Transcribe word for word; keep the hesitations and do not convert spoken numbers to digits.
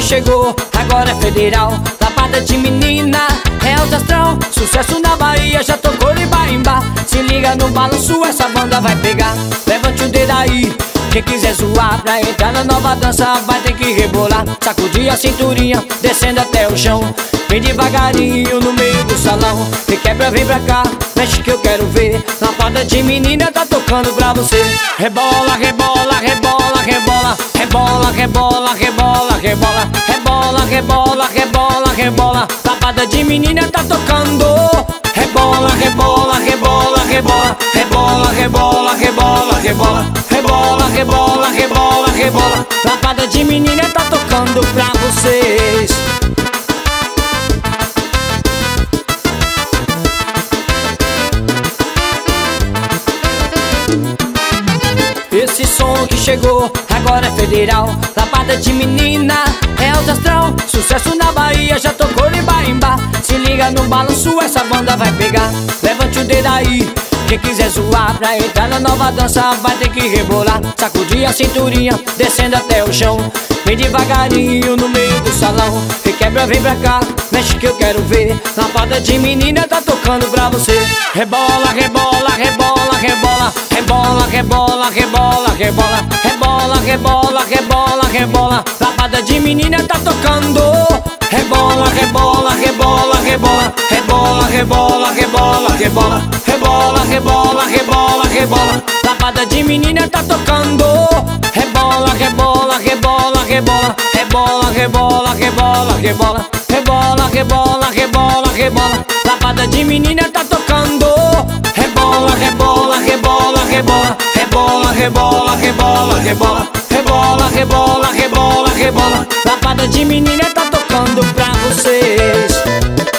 chegou, agora é federal. Lapada de menina, é alto astral. Sucesso na Bahia, já tocou de barimbá. Se liga no balanço, essa banda vai pegar. Levante o dedo aí, quem quiser zoar. Pra entrar na nova dança vai ter que rebolar. Sacudir a cinturinha, descendo até o chão. Vem devagarinho no meio do salão. Me quebra, vem pra cá, mexe que eu quero ver. Lapada de menina tá tocando pra você. Rebola, rebola, rebola, rebola. Rebola, rebola, rebola, rebola. Rebola, rebola, rebola, rebola. Lapada de menina tá tocando. Rebola, rebola, rebola, rebola. Rebola, rebola, rebola, rebola. Rebola, rebola, rebola, rebola. Lapada de menina tá tocando pra vocês. Esse som que chegou, agora é federal. Lapada de menina, é alto astral. Sucesso na Bahia, já tocou de barimbá. Se liga no balanço, essa banda vai pegar. Levante o dedo aí, quem quiser zoar. Pra entrar na nova dança vai ter que rebolar. Sacudir a cinturinha, descendo até o chão. Vem devagarinho no meio do salão. Quem quebra vem pra cá, mexe que eu quero ver. Lapada de menina tá tocando pra você. Rebola, rebola, rebola, rebola. Rebola, rebola, rebola, rebola. Rebola, rebola, rebola, rebola. Lapada de menina tá tocando. Rebola, rebola, rebola, rebola. Rebola, rebola, rebola, rebola. Rebola, rebola, rebola, rebola. Lapada de menina tá tocando. Rebola, rebola, rebola, rebola. Rebola, rebola, rebola, rebola. Rebola, rebola, rebola, rebola. Lapada de menina tá tocando. Rebola, rebola, rebola, rebola. Rebola, rebola, rebola, rebola. Rebola, rebola, rebola, rebola. Lapada de menina tá tocando pra vocês.